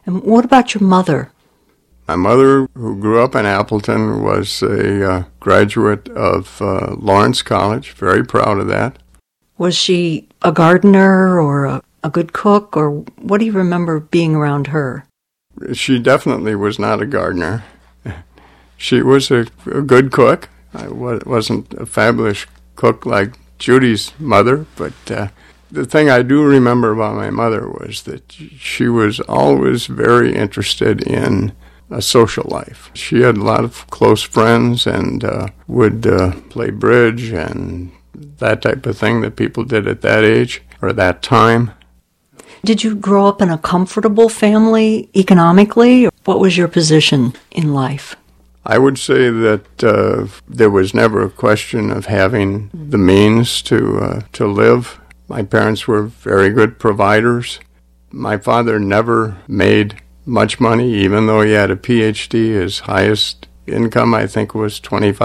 And what about your mother? My mother, who grew up in Appleton, was a graduate of Lawrence College. Very proud of that. Was she a gardener or a good cook, or what do you remember being around her? She definitely was not a gardener. She was a good cook. I wasn't a fabulous cook like Judy's mother, but the thing I do remember about my mother was that she was always very interested in a social life. She had a lot of close friends and would play bridge and that type of thing that people did at that age or that time. Did you grow up in a comfortable family economically? What was your position in life? I would say that there was never a question of having the means to live. My parents were very good providers. My father never made much money, even though he had a PhD. His highest income, I think, was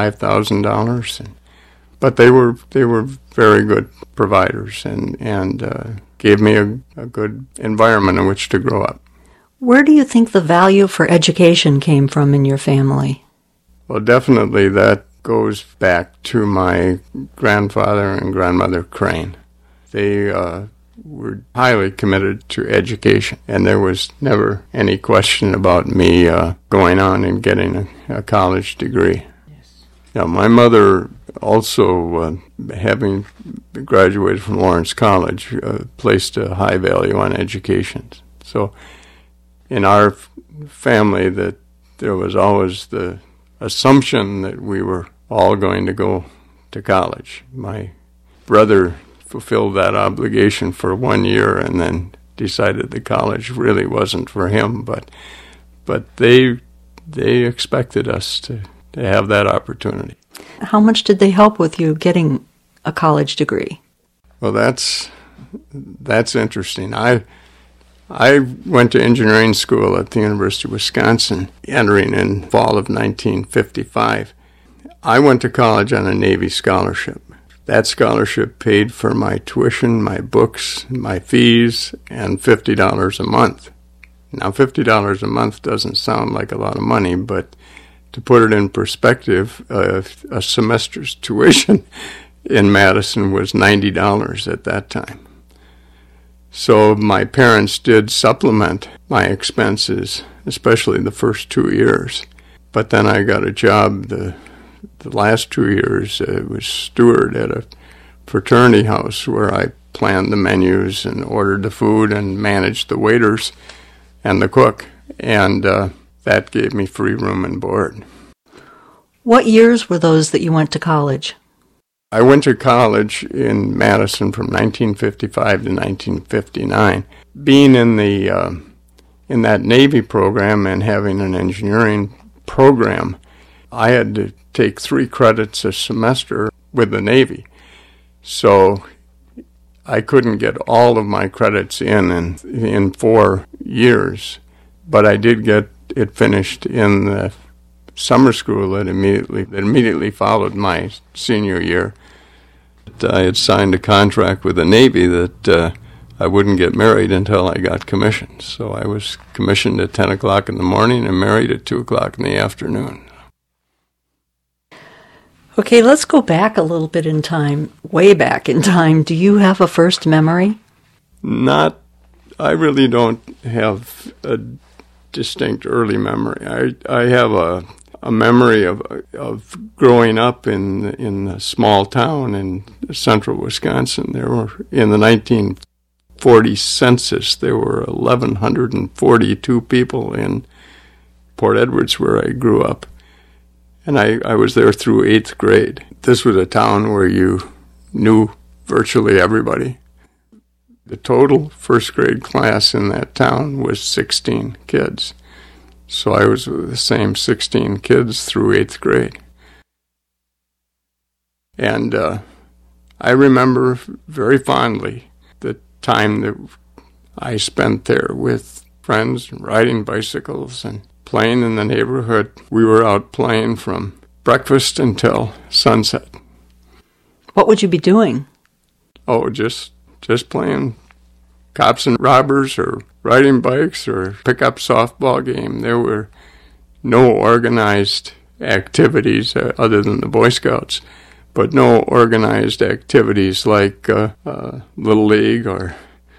$25,000. But they were very good providers and gave me a good environment in which to grow up. Where do you think the value for education came from in your family? Well, definitely that goes back to my grandfather and grandmother Crane. They were highly committed to education, and there was never any question about me going on and getting a college degree. Yes. Now, my mother also, having graduated from Lawrence College, placed a high value on education. So in our family, that there was always the assumption that we were all going to go to college. My brother fulfilled that obligation for 1 year and then decided the college really wasn't for him, but they expected us to have that opportunity. How much did they help with you getting a college degree? Well, that's interesting. I went to engineering school at the University of Wisconsin, entering in fall of 1955. I went to college on a Navy scholarship. That scholarship paid for my tuition, my books, my fees, and $50 a month. Now, $50 a month doesn't sound like a lot of money, but to put it in perspective, a semester's tuition in Madison was $90 at that time. So my parents did supplement my expenses, especially the first 2 years. But then I got a job the last 2 years. Was steward at a fraternity house where I planned the menus and ordered the food and managed the waiters and the cook. And that gave me free room and board. What years were those that you went to college? I went to college in Madison from 1955 to 1959. Being in that Navy program and having an engineering program, I had to take 3 credits a semester with the Navy. So I couldn't get all of my credits in 4 years, but I did get it finished in the summer school that immediately followed my senior year. I had signed a contract with the Navy that I wouldn't get married until I got commissioned. So I was commissioned at 10 o'clock in the morning and married at 2 o'clock in the afternoon. Okay, let's go back a little bit in time, way back in time. Do you have a first memory? I really don't have a distinct early memory. I have a memory of growing up in a small town in central Wisconsin. There were, in the 1940 census, there were 1,142 people in Port Edwards where I grew up. And I was there through 8th grade. This was a town where you knew virtually everybody. The total first grade class in that town was 16 kids. So I was with the same 16 kids through 8th grade. And I remember very fondly the time that I spent there with friends, riding bicycles and playing in the neighborhood. We were out playing from breakfast until sunset. What would you be doing? Oh, just playing cops and robbers or riding bikes or pickup softball game. There were no organized activities other than the Boy Scouts, but no organized activities like Little League or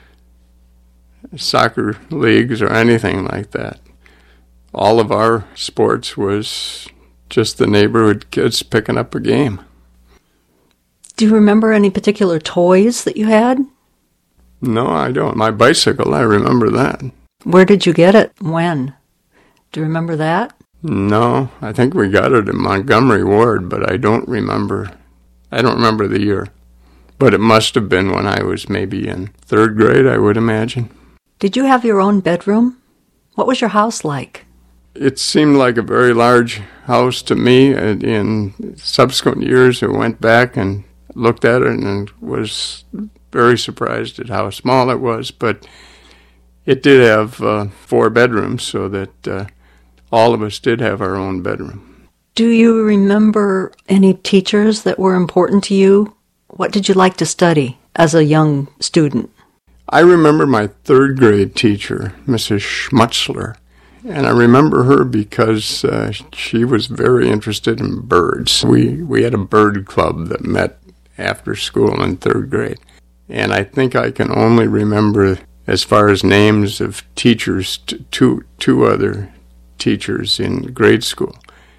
soccer leagues or anything like that. All of our sports was just the neighborhood kids picking up a game. Do you remember any particular toys that you had? No, I don't. My bicycle, I remember that. Where did you get it? When? Do you remember that? No, I think we got it in Montgomery Ward, but I don't remember the year. But it must have been when I was maybe in third grade, I would imagine. Did you have your own bedroom? What was your house like? It seemed like a very large house to me. In subsequent years, I went back and looked at it and was very surprised at how small it was. But it did have 4 bedrooms, so that all of us did have our own bedroom. Do you remember any teachers that were important to you? What did you like to study as a young student? I remember my third grade teacher, Mrs. Schmutzler, and I remember her because she was very interested in birds. We had a bird club that met after school in third grade, and I think I can only remember, as far as names of teachers, two other teachers in grade school.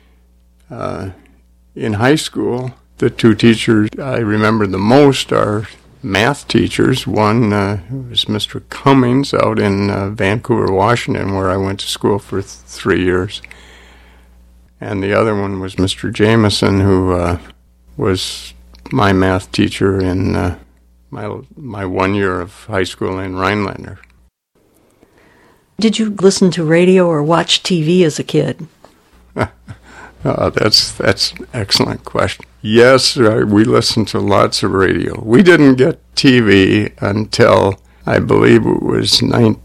In high school, the 2 teachers I remember the most are math teachers. One was Mr. Cummings out in Vancouver, Washington, where I went to school for 3 years. And the other one was Mr. Jameson, who was my math teacher in my 1 year of high school in Rhinelander. Did you listen to radio or watch TV as a kid? That's an excellent question. Yes, we listened to lots of radio. We didn't get TV until, I believe it was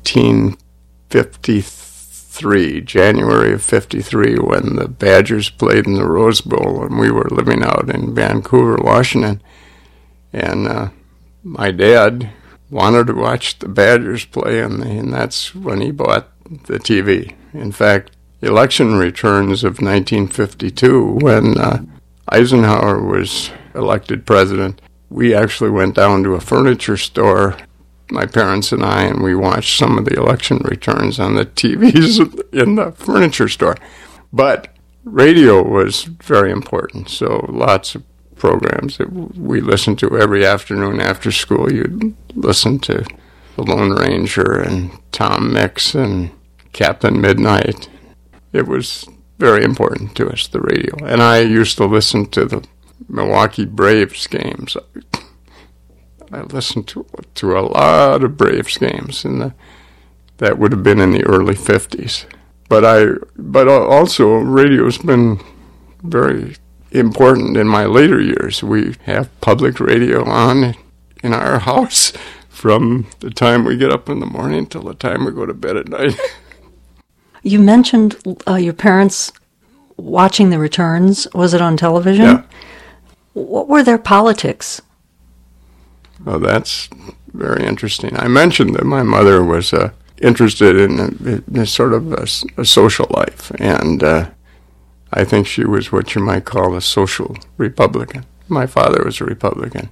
1953, January of 53, when the Badgers played in the Rose Bowl, and we were living out in Vancouver, Washington. And my dad wanted to watch the Badgers play, and that's when he bought the TV. In fact, election returns of 1952, when Eisenhower was elected president, we actually went down to a furniture store, my parents and I, and we watched some of the election returns on the TVs in the furniture store. But radio was very important, so lots of programs that we listened to every afternoon after school. You'd listen to The Lone Ranger and Tom Mix and Captain Midnight. It was very important to us, the radio. And I used to listen to the Milwaukee Braves games. I listened to a lot of Braves games, and that would have been in the early 50s. But also, radio's been very important in my later years. We have public radio on in our house from the time we get up in the morning till the time we go to bed at night. You mentioned your parents watching the returns. Was it on television? Yeah. What were their politics? Well, that's very interesting. I mentioned that my mother was interested in sort of a social life, and I think she was what you might call a social Republican. My father was a Republican.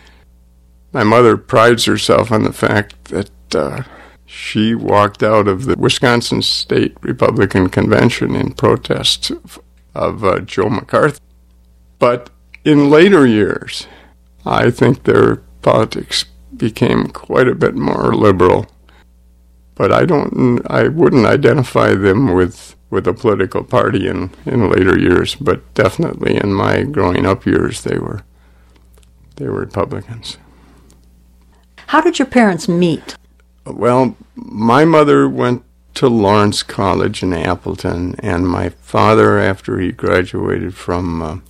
My mother prides herself on the fact that she walked out of the Wisconsin State Republican Convention in protest of Joe McCarthy. But in later years, I think their politics became quite a bit more liberal. But I wouldn't identify them with a political party in later years, but definitely in my growing up years, they were Republicans. How did your parents meet? Well, my mother went to Lawrence College in Appleton, and my father, after he graduated from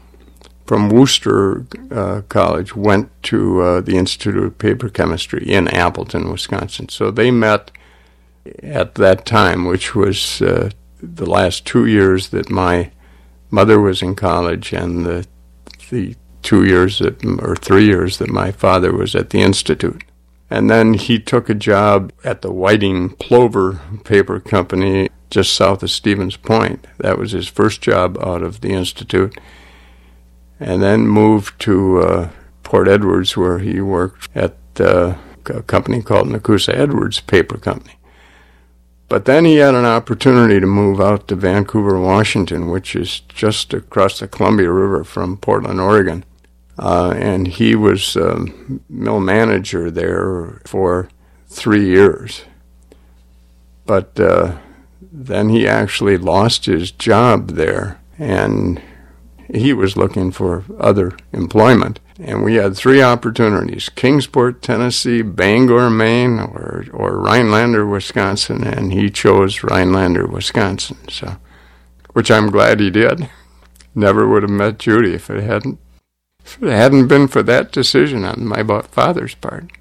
Worcester College, went to the Institute of Paper Chemistry in Appleton, Wisconsin. So they met at that time, which was the last 2 years that my mother was in college, and the 2 years or 3 years that my father was at the Institute. And then he took a job at the Whiting Plover Paper Company just south of Stevens Point. That was his first job out of the Institute. And then moved to Port Edwards, where he worked at a company called Nakusa Edwards Paper Company. But then he had an opportunity to move out to Vancouver, Washington, which is just across the Columbia River from Portland, Oregon. And he was mill manager there for 3 years. But then he actually lost his job there, and he was looking for other employment. And we had 3 opportunities: Kingsport, Tennessee, Bangor, Maine, or Rhinelander, Wisconsin, and he chose Rhinelander, Wisconsin. So, which I'm glad he did. Never would have met Judy if it hadn't been for that decision on my father's part.